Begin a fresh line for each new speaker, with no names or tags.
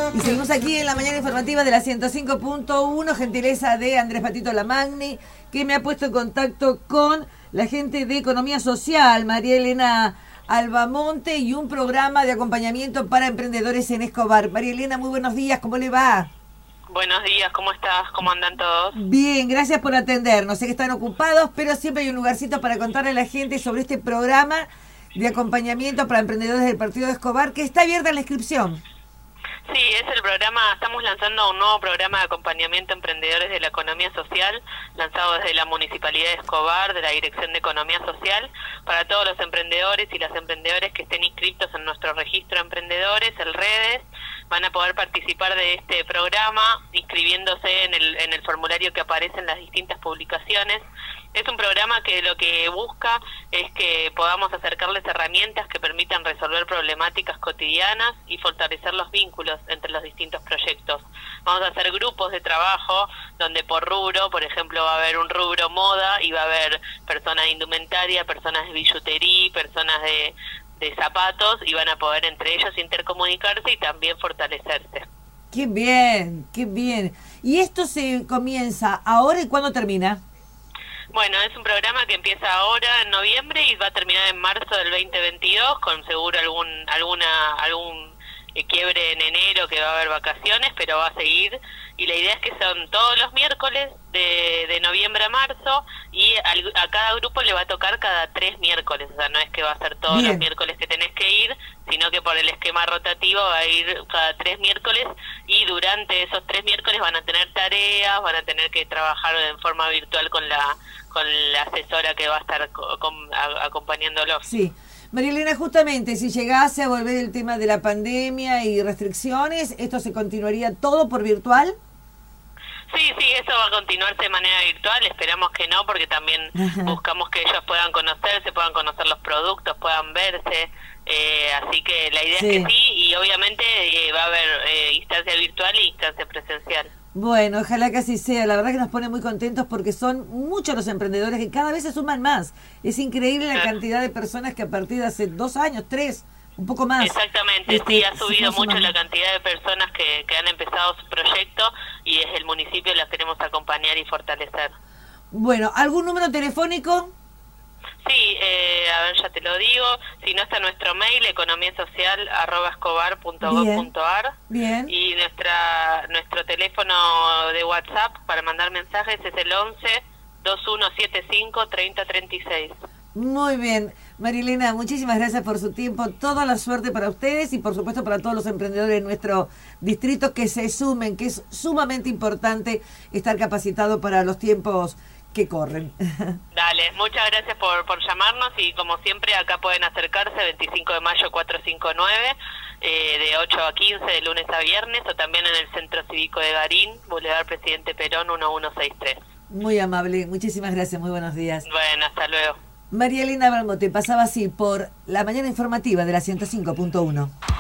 Y seguimos aquí en la mañana informativa de la 105.1, gentileza de Andrés Patito Lamagni, que me ha puesto en contacto con la gente de Economía Social, María Elena Albamonte, y un programa de acompañamiento para emprendedores en Escobar. María Elena, muy buenos días, ¿cómo le va?
Buenos días, ¿cómo estás? ¿Cómo andan todos?
Bien, gracias por atendernos. Sé que están ocupados, pero siempre hay un lugarcito para contarle a la gente sobre este programa de acompañamiento para emprendedores del partido de Escobar, que está abierta la inscripción.
Sí, es el programa, estamos lanzando un nuevo programa de acompañamiento a emprendedores de la economía social, lanzado desde la Municipalidad de Escobar, de la Dirección de Economía Social, para todos los emprendedores y las emprendedoras que estén inscritos en nuestro registro de emprendedores, el REDES, van a poder participar de este programa inscribiéndose en el formulario que aparece en las distintas publicaciones. Es un programa que lo que busca es que podamos acercarles herramientas que permitan resolver problemáticas cotidianas y fortalecer los vínculos entre los distintos proyectos. Vamos a hacer grupos de trabajo donde por rubro, por ejemplo, va a haber un rubro moda y va a haber personas de indumentaria, personas de billutería, personas de zapatos, y van a poder entre ellos intercomunicarse y también fortalecerse.
¡Qué bien! ¡Qué bien! ¿Y esto se comienza ahora y cuándo termina?
Bueno, es un programa que empieza ahora en noviembre y va a terminar en marzo del 2022, con seguro algún quiebre en enero, que va a haber vacaciones, pero va a seguir. Y la idea es que son todos los miércoles de noviembre a marzo, y a cada grupo le va a tocar cada 3 miércoles. O sea, no es que va a ser todos los miércoles que tenés que ir, sino que por el esquema rotativo va a ir cada 3 miércoles, y durante esos 3 miércoles van a tener tareas, van a tener que trabajar en forma virtual con la asesora que va a estar acompañándolos.
Sí. María Elena, justamente, si llegase a volver el tema de la pandemia y restricciones, ¿esto se continuaría todo por virtual?
Sí, eso va a continuarse de manera virtual, esperamos que no, porque también buscamos que ellos puedan conocerse, puedan conocer los productos, puedan verse, así que la idea es que sí, y obviamente va a haber instancia virtual y instancia presencial.
Bueno, ojalá que así sea. La verdad que nos pone muy contentos porque son muchos los emprendedores que cada vez se suman más. Es increíble la cantidad de personas que a partir de hace 2 años, 3, un poco más.
Exactamente, sí, ha subido mucho la cantidad de personas que han empezado su proyecto, y desde el municipio las queremos acompañar y fortalecer.
Bueno, ¿algún número telefónico?
Sí, a ver, ya te lo digo. Si no, está nuestro mail, economiasocial@escobar.gov.ar.
Bien.
Y nuestro teléfono de WhatsApp para mandar mensajes es el 11-2175-3036.
Muy bien. María Elena, muchísimas gracias por su tiempo. Toda la suerte para ustedes y, por supuesto, para todos los emprendedores de nuestro distrito que se sumen, que es sumamente importante estar capacitado para los tiempos que corren.
Dale, muchas gracias por llamarnos, y como siempre acá pueden acercarse 25 de mayo 459, de 8 a 15 de lunes a viernes, o también en el Centro Cívico de Garín, Boulevard Presidente Perón 1163.
Muy amable, muchísimas gracias, muy buenos días.
Bueno, hasta luego.
María Elena Albamonte pasaba así por la mañana informativa de la 105.1.